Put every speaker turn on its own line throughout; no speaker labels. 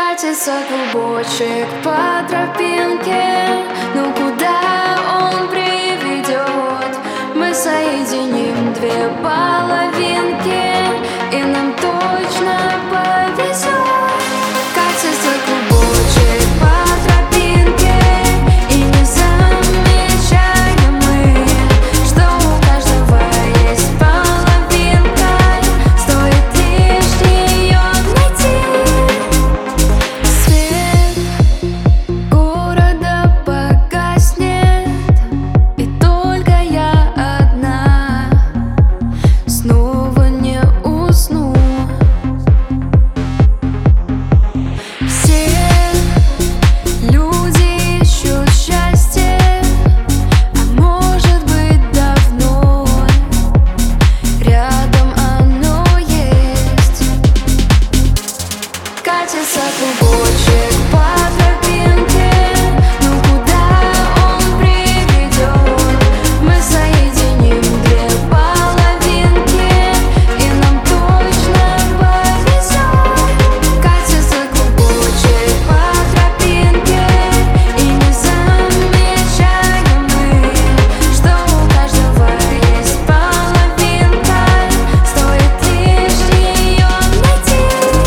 Катится клубочек по тропинке, ну куда он приведет? Мы соединим две половинки, и нам точно повезет. Катится клубочек по тропинке, и не замечаем мы, что у каждого есть половинка. Стоит лишь ее найти. Свет города погаснет, и только я одна снова не усну. Все люди ищут счастье, а может быть давно рядом оно есть. Катится клубочек по тропинке, ну куда он приведет? Мы соединим две половинки, и нам точно повезет. Катится клубочек по тропинке, и не замечаем мы, что у каждого есть половинка. Стоит лишь ее найти.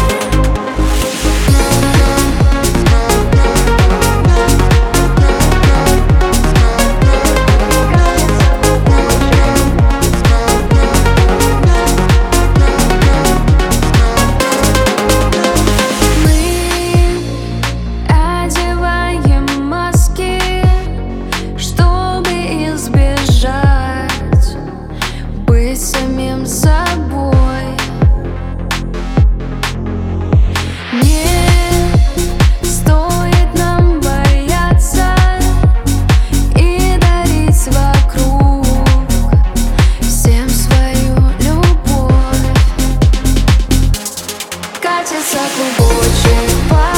Мы одеваем маски, чтобы избежать быть самим собой. Не стоит нам бояться и дарить вокруг всем свою любовь. Катится клубочек по